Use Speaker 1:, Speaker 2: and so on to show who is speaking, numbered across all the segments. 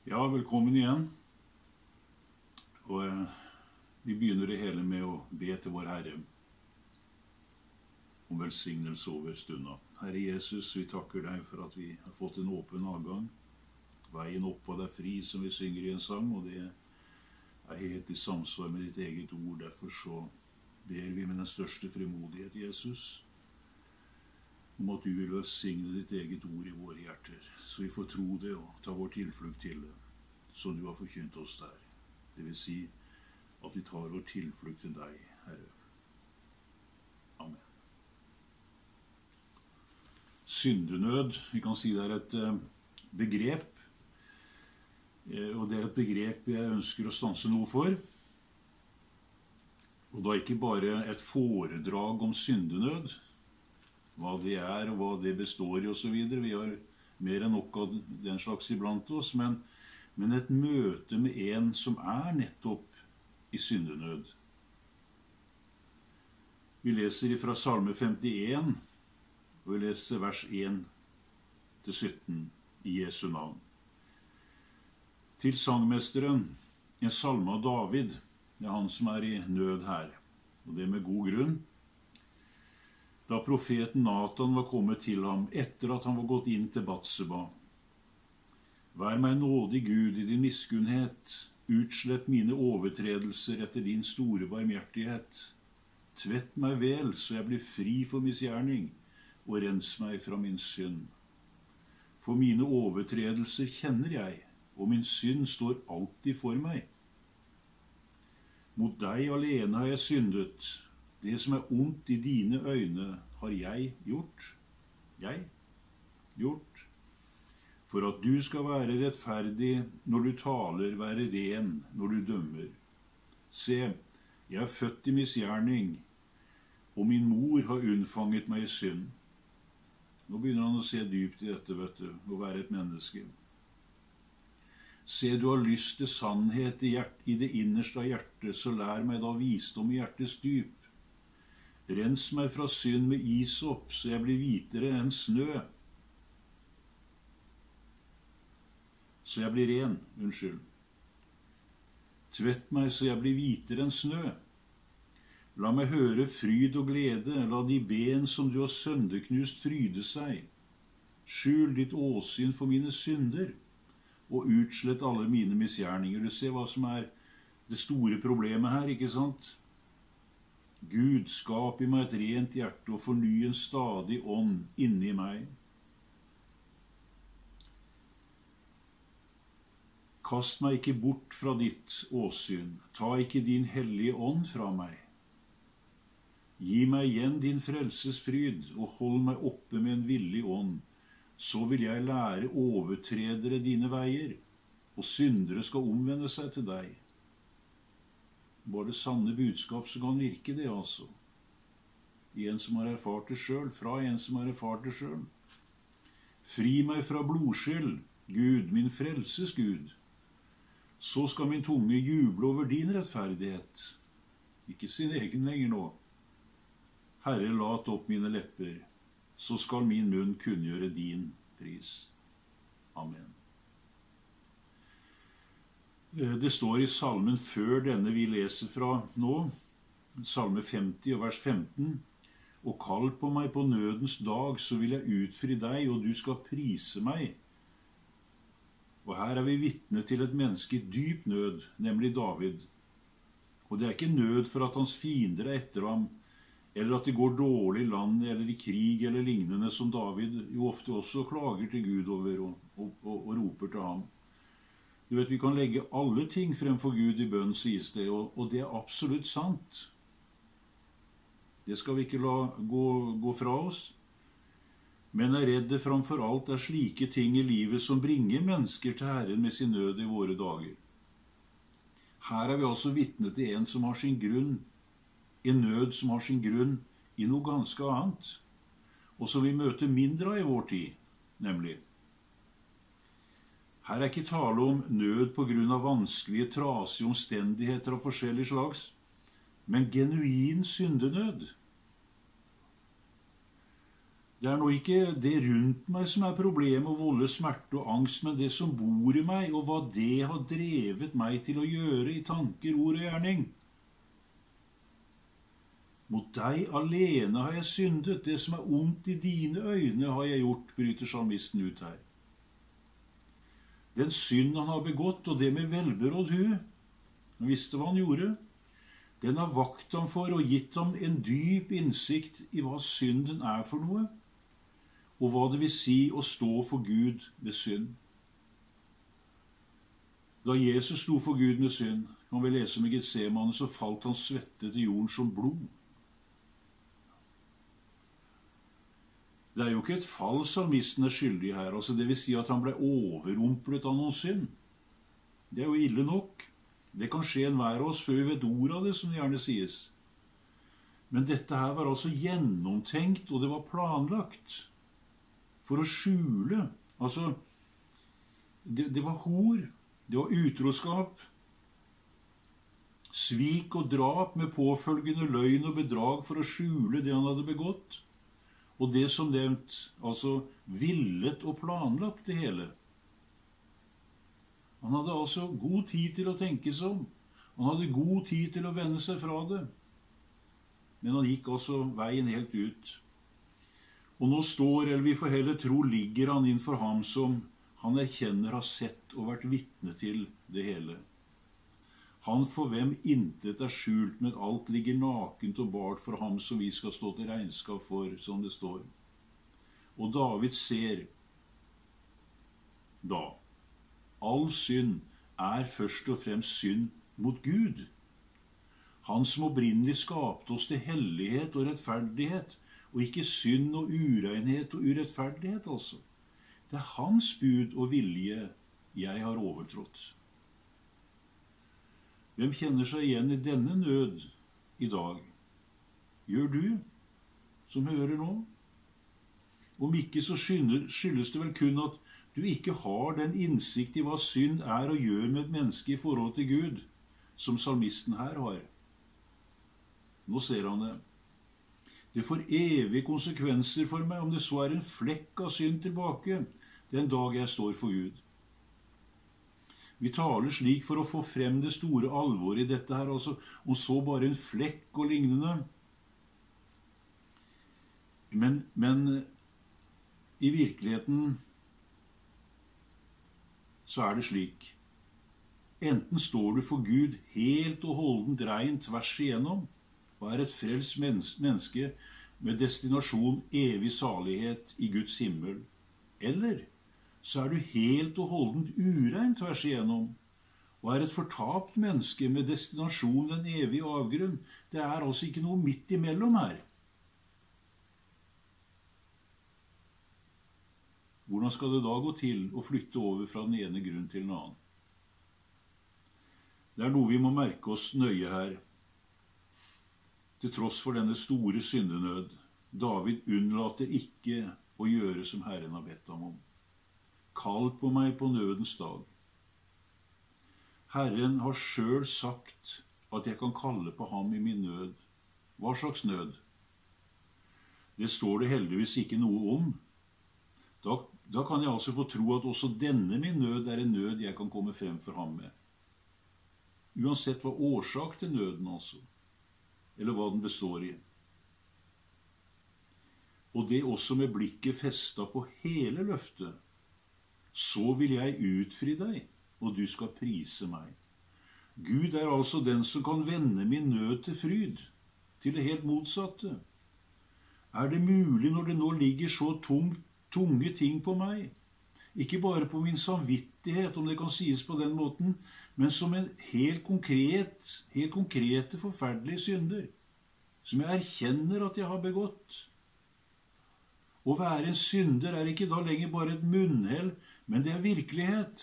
Speaker 1: Ja, velkommen igjen. Og vi begynner det hele med å be til vår Herre om velsignelse over stunda. Herre Jesus, vi takker deg for at vi har fått en åpen avgang. Veien oppad er fri, som vi synger i en sang, og det er helt i samsvar med ditt eget ord. Derfor så ber vi med den største frimodighet, Jesus, om at du vil velsigne ditt eget ord i våre hjerter, så vi får tro det og ta vår tilflukt til det, som du har forkynt oss der. Det vil si at vi tar vår tilflukt til deg, Herre. Amen. Syndenød, vi kan si det er et begrep, og det er et begrep jeg ønsker å stanse noe for. Og da ikke bare et foredrag om syndenød, hva det er og hva det består i og så videre. Vi har mer enn nok av den slags iblant oss, men et møte med en som er nettopp i syndenød. Vi leser fra Salme 51, og vi leser vers 1-17 i Jesu navn. Til sangmesteren, en salme av David, det er han som er i nød her, og det med god grunn. Da profeten Nathan var kommet til ham etter at han var gått inn til Batseba. Vær meg nådig, Gud, i din miskunnhet, utslett mine overtredelser etter din store barmhjertighet. Tvett meg vel, så jeg blir fri for misgjerning, og rens meg fra min synd. For mine overtredelser kjenner jeg, og min synd står alltid for meg. Mot deg alene har jeg syndet. Det som er ondt i dine øyne har jeg gjort. For at du skal være rettferdig når du taler, være ren når du dømmer. Se, jeg er født i misgjerning, og min mor har unnfanget meg i synd. Nå begynner han å se dypt i dette, å være et menneske. Se, du har lyst til sannhet i det innerste av hjertet, så lær meg da visdom i hjertets dyp. Rens meg fra synd med isop, så jeg blir hvitere enn snø. Så jeg blir ren, Tvett meg så jeg blir hvitere enn snø. La meg høre fryd og glede, la de ben som du har sønderknust fryde seg. Skjul ditt åsyn for mine synder, og utslett alle mine misgjerninger. Du ser hva som er det store problemet her, ikke sant? Gud, skap i meg et rent hjerte og forny en stadig ånd inni meg. Kast meg ikke bort fra ditt åsyn, ta ikke din hellige ånd fra meg. Gi meg igjen din frelses fryd, og hold meg oppe med en villig ånd. Så vil jeg lære overtredere dine veier, og syndere skal omvende seg til deg. Bare det sanne budskap som kan virke det, altså. En som har erfart det selv, fra en som har erfart det selv. Fri meg fra blodskyld, Gud, min frelses Gud. Så skal min tunge juble over din rettferdighet. Ikke sin egen lenger nå. Herre, lat opp mine lepper, så skal min munn kunngjøre din pris. Amen. Det står i salmen før denne vi leser fra nå, salme 50 og vers 15, «Og kall på meg på nødens dag, så vil jeg utfri deg, og du skal prise meg.» Og her er vi vitne til et menneske i dyp nød, nemlig David. Og det er ikke nød for at hans fiender er etter ham, eller at det går dårlig i landet, eller i krig, eller lignende, som David jo ofte også klager til Gud over og roper til ham. Du vet, vi kan legge alle ting fremfor Gud i bønn, sies det, og det er absolutt sant. Det skal vi ikke la gå fra oss. Men er redde framfor alt er slike ting i livet som bringer mennesker til Herren med sin nød i våre dager. Her er vi altså vitne til en som har sin grunn, en nød som har sin grunn i noe ganske annet, og som vi møter mindre av i vår tid, nemlig. Her er ikke tale om nød på grunn av vanskelige, trasige omstendigheter av forskjellige slags, men genuin syndenød. Det er nå ikke det rundt meg som er problemet og volder smerte og angst, men det som bor i meg, og hva det har drevet meg til å gjøre i tanker, ord og gjerning. Mot deg alene har jeg syndet, det som er ondt i dine øyne har jeg gjort, bryter salmisten ut her. Den synd han har begått, og det med velberådd hu, han visste hva han gjorde, den har vakt ham for og gitt ham en dyp innsikt i hva synden er for noe, og hva det vil si å stå for Gud med synd. Da Jesus sto for Gud med synd, kan vi lese om i Getsemane, så falt hans svette til jorden som blod. Det er jo ikke et fall salmisten er skyldig her, altså det vil si at han ble overrumplet av noen synd. Det er jo ille nok. Det kan skje enhver av oss før vi vet ord av det, som det gjerne sies. Men dette her var altså gjennomtenkt, og det var planlagt for å skjule. Altså, det var hor, det var utroskap, svik og drap med påfølgende løgn og bedrag for å skjule det han hadde begått. Og det som nevnt, altså villet og planlagt det hele. Han hadde altså god tid til å tenke seg om. Han hadde god tid til å vende seg fra det. Men han gikk altså veien helt ut. Og nå står, eller vi får heller tro, ligger han innenfor ham som han erkjenner har sett og vært vitne til det hele. Han for hvem intet er skjult, men alt ligger nakent og bart for ham som vi skal stå til regnskap for, som det står. Og David ser da, all synd er først og fremst synd mot Gud. Han som opprinnelig skapte oss til hellighet og rettferdighet, og ikke synd og urenhet og urettferdighet altså. Det er hans bud og vilje jeg har overtrådt. Hvem kjenner seg igjen i denne nød i dag? Gjør du, som hører nå? Om ikke så skyldes det vel kun at du ikke har den innsikt i hva synd er og gjør med et menneske i forhold til Gud, som salmisten her har. Nå ser han det. Det får evige konsekvenser for meg om det så er en flekk av synd tilbake den dag jeg står for Gud. Vi taler slik for å få frem det store alvoret i dette her, altså om så bare en flekk og lignende. Men i virkeligheten så er det slik. Enten står du for Gud helt og holdent rein tvers igjennom, og er et frelst menneske med destinasjon evig salighet i Guds himmel, eller så er du helt og holdent urein tvers igjennom, og er et fortapt menneske med destinasjon den evige avgrunn. Det er altså ikke noe midt imellom her. Hvordan skal det da gå til å flytte over fra den ene grunn til den annen? Det er noe vi må merke oss nøye her. Til tross for denne store syndenød, David unnlater ikke å gjøre som Herren har bedt ham om. Kall på meg på nødens dag. Herren har selv sagt at jeg kan kalle på ham i min nød. Hva slags nød? Det står det heldigvis ikke noe om. Da kan jeg altså få tro at også denne min nød er en nød jeg kan komme frem for ham med. Uansett hva årsak til nøden altså, eller hva den består i. Og det også med blikket festet på hele løftet. Så vil jeg utfri deg, og du skal prise meg. Gud er altså den som kan vende min nød til fryd, til det helt motsatte. Er det mulig når det nå ligger så tunge ting på meg, ikke bare på min samvittighet, om det kan sies på den måten, men som en helt konkrete forferdelige synder, som jeg erkjenner at jeg har begått. Å være en synder er ikke da lenger bare et munnhell, men det er virkelighet.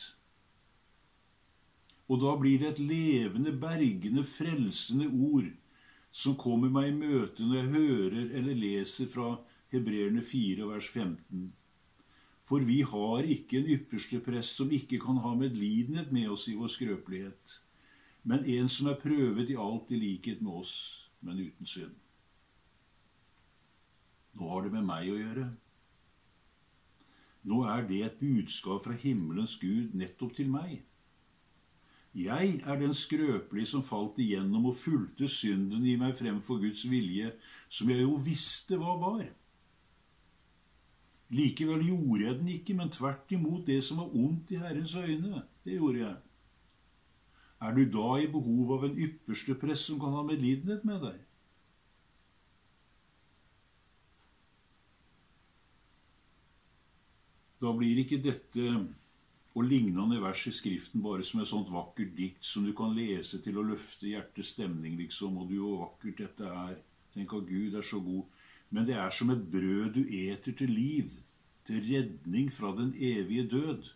Speaker 1: Og da blir det et levende, bergende, frelsende ord som kommer meg i møte når jeg hører eller leser fra Hebreerne 4, vers 15. For vi har ikke en ypperste prest som ikke kan ha medlidenhet med oss i vår skrøpelighet, men en som er prøvet i alt i likhet med oss, men uten synd. Nå har det med meg å gjøre. Nå er det et budskap fra himmelens Gud nettopp til meg. Jeg er den skrøpelige som falt igjennom og fulgte synden i meg fremfor Guds vilje, som jeg jo visste hva var. Likevel gjorde jeg den ikke, men tvert imot det som var ondt i Herrens øyne. Det gjorde jeg. Er du da i behov av en ypperste prest som kan ha medlidenhet med deg? Da blir ikke dette og lignende vers i Skriften bare som et sånt vakkert dikt som du kan lese til å løfte hjertets stemning, liksom, og du, hvor vakkert dette er. Tenk at Gud er så god. Men det er som et brød du eter til liv, til redning fra den evige død.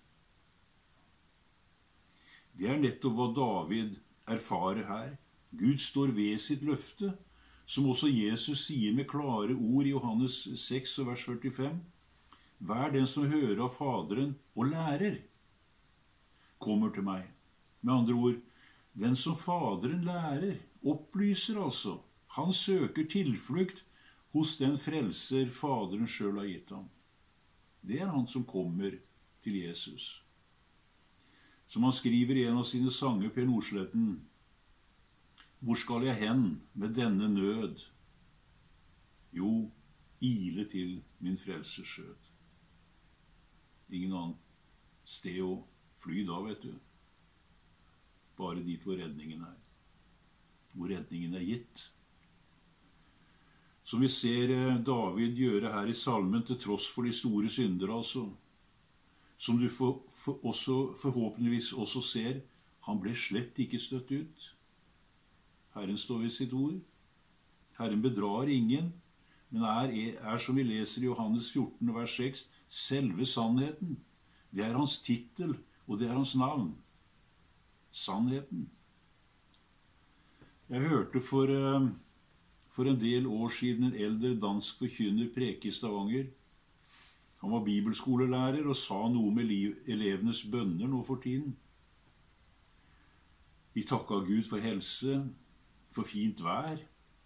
Speaker 1: Det er nettopp hva David erfarer her. Gud står ved sitt løfte, som også Jesus sier med klare ord i Johannes 6, vers 45. Hver den som hører av Faderen og lærer, kommer til meg. Med andre ord, den som Faderen lærer, opplyser altså. Han søker tilflukt hos den frelser Faderen selv har gitt ham. Det er han som kommer til Jesus. Som han skriver i en av sine sanger, Per Nordsletten, hvor skal jeg hen med denne nød? Jo, ile til min frelsers skjød. Ingen annen sted å fly da, vet du. Bare dit hvor redningen er. Hvor redningen er gitt. Som vi ser David gjøre her i salmen, til tross for de store synder, altså. Som du forhåpentligvis også ser, han ble slett ikke støtt ut. Herren står ved sitt ord. Herren bedrar ingen, men er som vi leser i Johannes 14, vers 6, selve sannheten. Det er hans titel, og det er hans navn. Sannheten. Jeg hørte for en del år siden en eldre dansk forkynner preke i Stavanger. Han var bibelskolelærer og sa noe med elevenes bønner nå for tiden. De takket Gud for helse, for fint vær,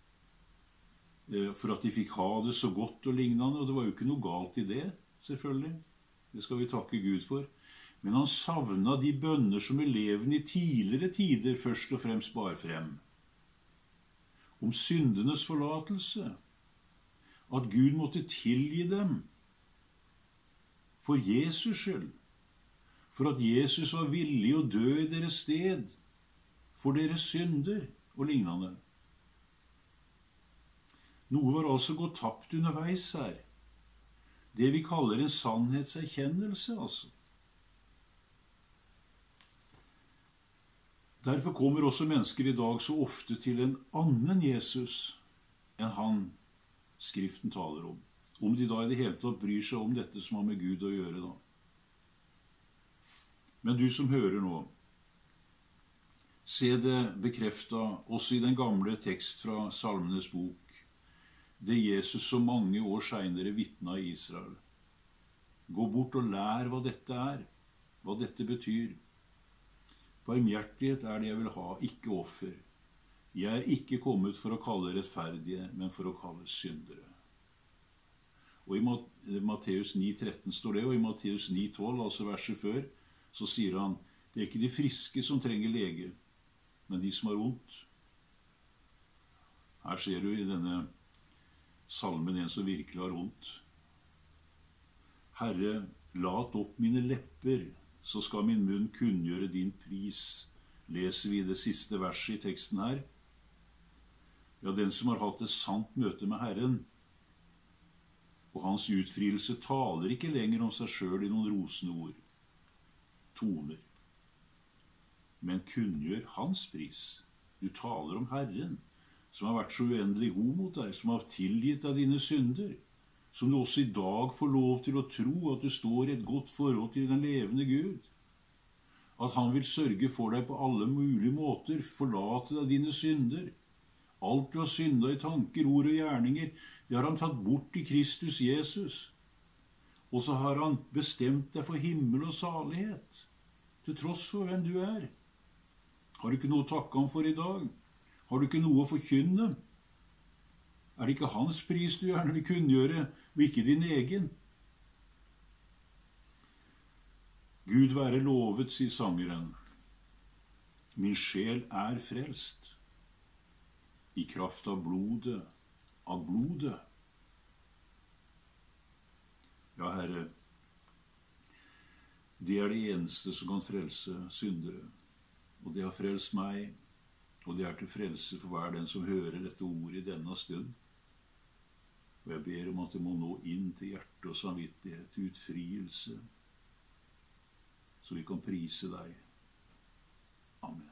Speaker 1: for at de fikk ha det så godt og lignende, og det var jo ikke noe galt i det, selvfølgelig. Det skal vi takke Gud for. Men han savnet de bønner som eleven i tidligere tider først og fremst bar frem. Om syndenes forlatelse, at Gud måtte tilgi dem for Jesus skyld, for at Jesus var villig å dø i deres sted, for deres synder og lignende. Noe var altså gått tapt underveis her. Det vi kaller en sannhetserkjennelse, altså. Derfor kommer også mennesker i dag så ofte til en annen Jesus enn han Skriften taler om. Om de da i det hele tatt bryr seg om dette som har med Gud å gjøre da. Men du som hører nå, se det bekreftet også i den gamle tekst fra Salmenes bok, det Jesus så mange år senere vitnet i Israel. Gå bort og lær hva dette er, hva dette betyr. Barmhjertighet er det jeg vil ha, ikke offer. Jeg er ikke kommet for å kalle rettferdige, men for å kalle syndere. Og i Matteus 9,13 står det, og i Matteus 9,12, altså verset før, så sier han, det er ikke de friske som trenger lege, men de som har vondt. Her ser du i denne salmen en som virkelig har vondt. Herre, lat opp mine lepper, så skal min munn kunngjøre din pris. Leser vi det siste verset i teksten her. Ja, den som har hatt et sant møte med Herren, og hans utfrielse taler ikke lenger om seg selv i noen rosende ord, toner, men kunngjør hans pris. Du taler om Herren, som har vært så uendelig god mot deg, som har tilgitt deg dine synder, som du også i dag får lov til å tro at du står i et godt forhold til den levende Gud, at han vil sørge for deg på alle mulige måter, forlate deg dine synder. Alt du har syndet i tanker, ord og gjerninger, det har han tatt bort i Kristus Jesus. Og så har han bestemt deg for himmel og salighet, til tross for hvem du er. Har du ikke noe å takke ham for i dag? Har du ikke noe å forkynne? Er det ikke hans pris du gjerne vil kunngjøre, og ikke din egen? Gud være lovet, sier sangeren. Min sjel er frelst. I kraft av blodet, av blodet. Ja, Herre, det er det eneste som kan frelse syndere. Og det har frelst meg, og det er til frelse for hver den som hører dette ordet i denne stund. Og jeg ber om at det må nå inn til hjerte og samvittighet, til utfrielse, så vi kan prise deg. Amen.